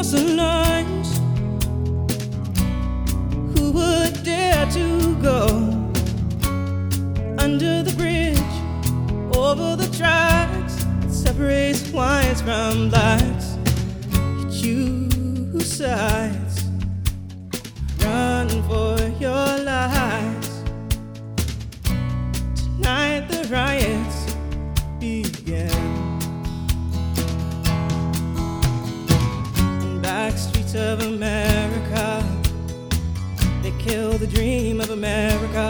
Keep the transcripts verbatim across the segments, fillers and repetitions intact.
across the lines. Who would dare to go under the bridge, over the tracks that separates whites from blacks? You choose sides, run for your lives. Tonight the riots begin. Back streets of America, they kill the dream of America.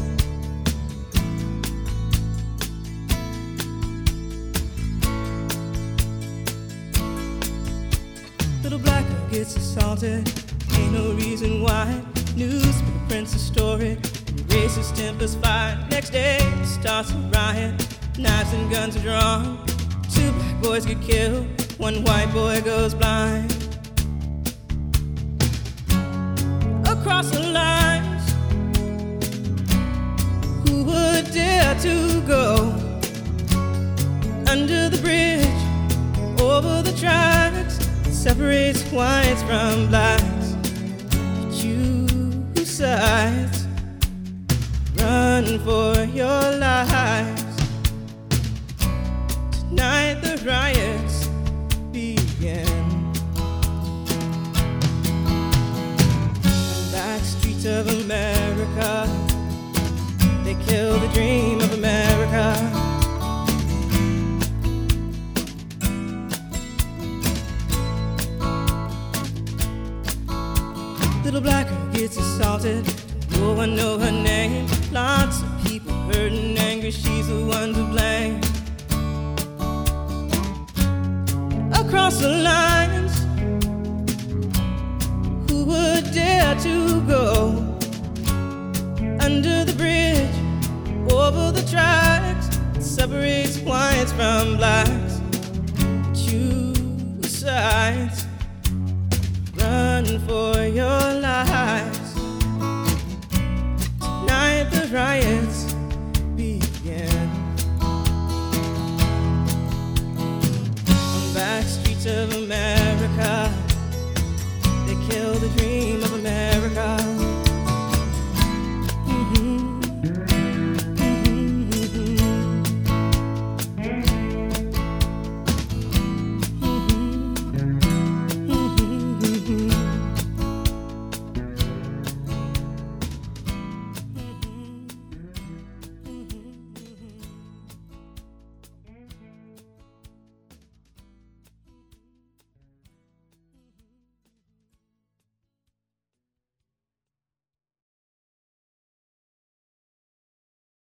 Little black girl gets assaulted, ain't no reason why. Newspaper prints a story, racist tempers fight. Next day it starts a riot, knives and guns are drawn. Two black boys get killed, one white boy goes blind. Across the lines, who would dare to go under the bridge, over the tracks that separates whites from blacks? Choose sides, run for your lives. Tonight the riots begin. Of America, they kill the dream of America. Little black girl gets assaulted, no one know her name. Lots of people hurt and angry, she's the one to blame. Across the lines, who would dare to go under the bridge, over the tracks that separates whites from blacks? Choose sides, run for your lives. Tonight the riots begin. On back streets of America,